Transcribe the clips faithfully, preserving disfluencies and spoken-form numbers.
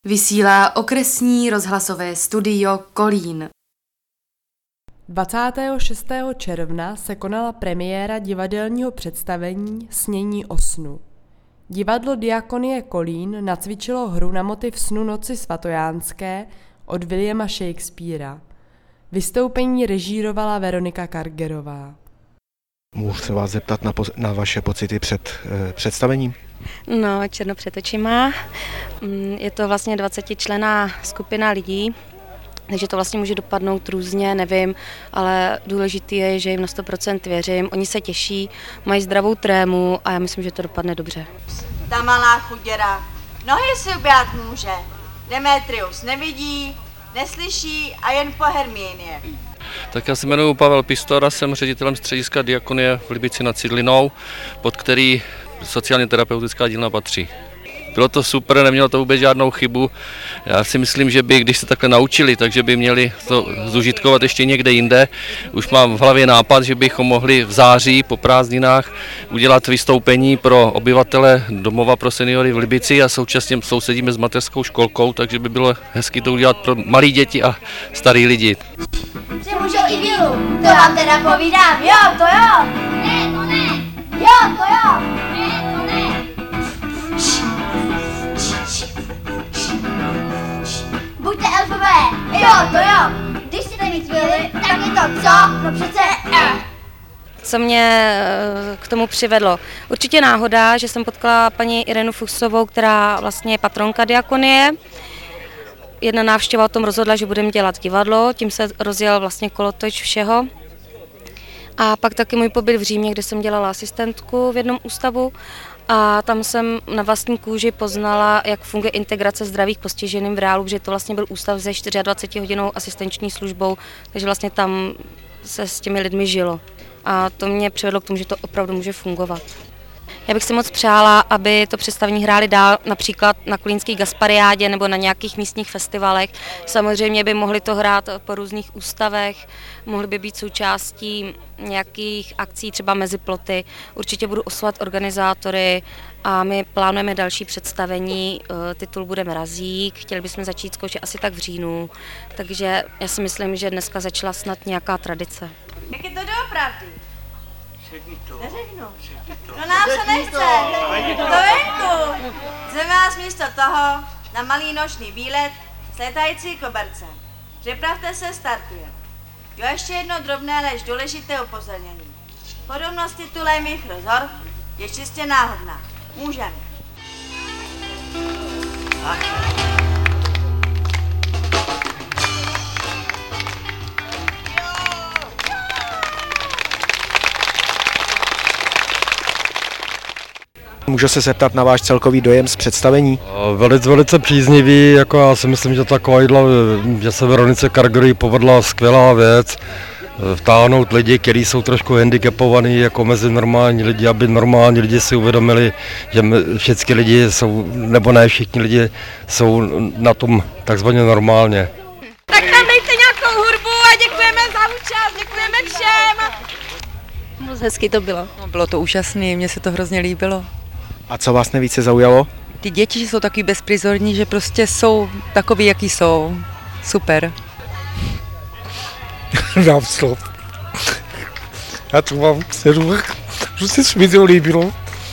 Vysílá okresní rozhlasové studio Kolín. dvacátého šestého června se konala premiéra divadelního představení Snění o snu. Divadlo Diakonie Kolín nacvičilo hru na motiv Snu noci svatojánské od Williama Shakespearea. Vystoupení režírovala Veronika Kargerová. Můžu se vás zeptat na, po, na vaše pocity před eh, představením? No, černo před očima. Je to vlastně dvacetičlenná skupina lidí, takže to vlastně může dopadnout různě, nevím, ale důležité je, že jim na sto procent věřím. Oni se těší, mají zdravou trému a já myslím, že to dopadne dobře. Ta malá chuděra nohy si uběhat může. Demetrius nevidí, neslyší a jen po Hermíně. Tak já se jmenuji Pavel Pistor, jsem ředitelem střediska Diakonie v Libici nad Cidlinou, pod který sociálně terapeutická dílna patří. Bylo to super, nemělo to vůbec žádnou chybu. Já si myslím, že by, když se takhle naučili, takže by měli to zužitkovat ještě někde jinde. Už mám v hlavě nápad, že bychom mohli v září po prázdninách udělat vystoupení pro obyvatele domova pro seniory v Libici a současně sousedíme s mateřskou školkou, takže by bylo hezky to udělat pro malé děti a starý lidi. Že můžou i vilu, to vám teda povídám, jo, to jo. Ne, to ne. Jo, to jo. Ne, to ne. Buďte elfové, jo, to jo. Když chcete mít vily, tak je to co? No přece eh. Co mě k tomu přivedlo? Určitě náhoda, že jsem potkala paní Irenu Fuchsovou, která vlastně je patronka Diakonie. Jedna návštěva o tom rozhodla, že budeme dělat divadlo, tím se rozjel vlastně kolotoč všeho. A pak taky můj pobyt v Římě, kde jsem dělala asistentku v jednom ústavu a tam jsem na vlastní kůži poznala, jak funguje integrace zdravých postiženým v reálu, protože to vlastně byl ústav se dvacet čtyři hodinou asistenční službou, takže vlastně tam se s těmi lidmi žilo. A to mě přivedlo k tomu, že to opravdu může fungovat. Já bych si moc přála, aby to představení hráli dál například na kolínské Gaspariádě nebo na nějakých místních festivalech. Samozřejmě by mohli to hrát po různých ústavech, mohli by být součástí nějakých akcí, třeba mezi ploty. Určitě budu oslovovat organizátory a my plánujeme další představení. Titul bude Mrazík, chtěli bychom začít zkoušet asi tak v říjnu, takže já si myslím, že dneska začala snad nějaká tradice. Jak je to doopravdy? Neřeknu. No nám se nechce. To venku. Zveme vás místo toho na malý noční výlet s létající koberce. Připravte se, startuje. Jo, ještě jedno drobné, lež důležité upozornění. Podobnost titulem jejich rozhor je čistě náhodná. Můžeme. Můžu se zeptat na váš celkový dojem z představení? Velice, velice příznivý, jako já si myslím, že takovýhle, že se Veronice Kargerový povedla skvělá věc, vtáhnout lidi, kteří jsou trošku handicapovaní jako mezi normální lidi, aby normální lidi si uvědomili, že všichni lidi jsou, nebo ne všichni lidi jsou na tom takzvaně normálně. Tak tam dejte nějakou hudbu a děkujeme za účast, děkujeme všem. Moc hezky to bylo. No, bylo to úžasné, mně se to hrozně líbilo. A co vás nejvíce zaujalo? Ty děti jsou takový bezprizorní, že prostě jsou takový, jaký jsou. Super. Dám slov. Já tu mám dceru, prostě se mi to líbilo.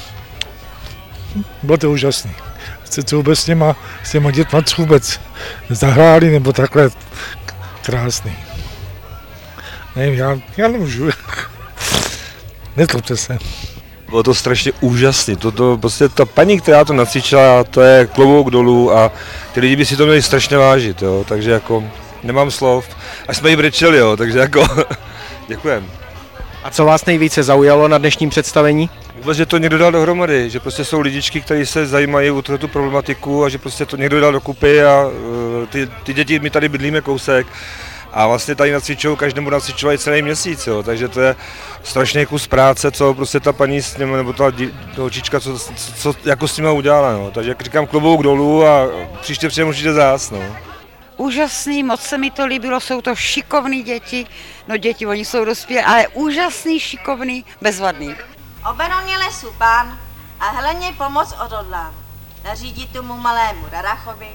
Bylo to úžasné. Jste to vůbec s těma, s těma dětma vůbec zahráli, nebo takhle krásný. Nevím, já, já nemůžu. Nezlobte se. Bylo to strašně úžasné. Toto, prostě ta paní, která to nacvičila, to je klobouk dolů a ty lidi by si to měli strašně vážit, jo, takže jako nemám slov. Až jsme jí brečeli, jo, takže jako děkujem. A co vás nejvíce zaujalo na dnešním představení? Vůbec, že to někdo dal dohromady, že prostě jsou lidičky, kteří se zajímají o tu problematiku a že prostě to někdo dal dokupy a uh, ty, ty děti, my tady bydlíme kousek. A vlastně tady nacvičují, každému nacvičovají celý měsíc, jo, takže to je strašný kus práce, co prostě ta paní s ním, nebo ta holčička, co, co, co jako s nimi udělala, no. Takže jak říkám, klobouk dolů a příště přijde určitě zás, no. Úžasný, moc se mi to líbilo, jsou to šikovný děti, no děti, oni jsou dospělí, ale úžasný, šikovný, bezvadný. Oberoně lesu pán a Heleně pomoc odhodlán. Nařídí tomu malému Rarachovi,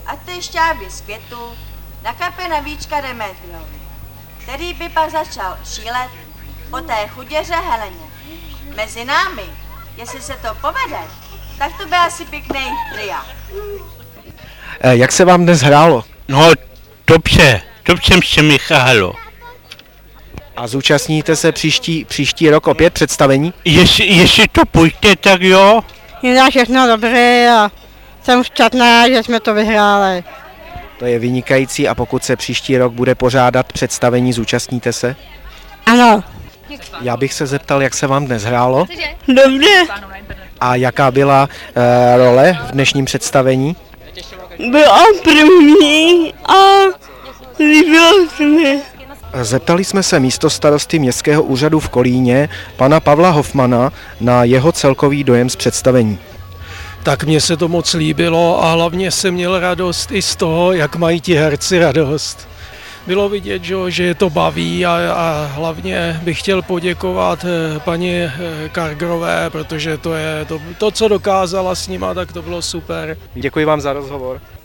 a ty šťávy z květu nakape na víčka Demetriovi, který by pak začal šílet o té chuděře Heleně. Mezi námi, jestli se to povede, tak to by asi pěkný tria. Jak se vám dnes hrálo? No, dobře, dobře se mi hrálo. A zúčastníte se příští, příští rok opět představení? Jestli, jestli to půjde, tak jo. Je všechno dobré a jsem šťastná, že jsme to vyhráli. To je vynikající a pokud se příští rok bude pořádat představení, zúčastníte se? Ano. Já bych se zeptal, jak se vám dnes hrálo? Dobře. A jaká byla e, role v dnešním představení? Byla první a líbilo se mi. Zeptali jsme se místostarosty Městského úřadu v Kolíně, pana Pavla Hofmana, na jeho celkový dojem z představení. Tak mně se to moc líbilo a hlavně jsem měl radost i z toho, jak mají ti herci radost. Bylo vidět, že je to baví a, a hlavně bych chtěl poděkovat paní Kargrové, protože to je to, to, co dokázala s nima, tak to bylo super. Děkuji vám za rozhovor.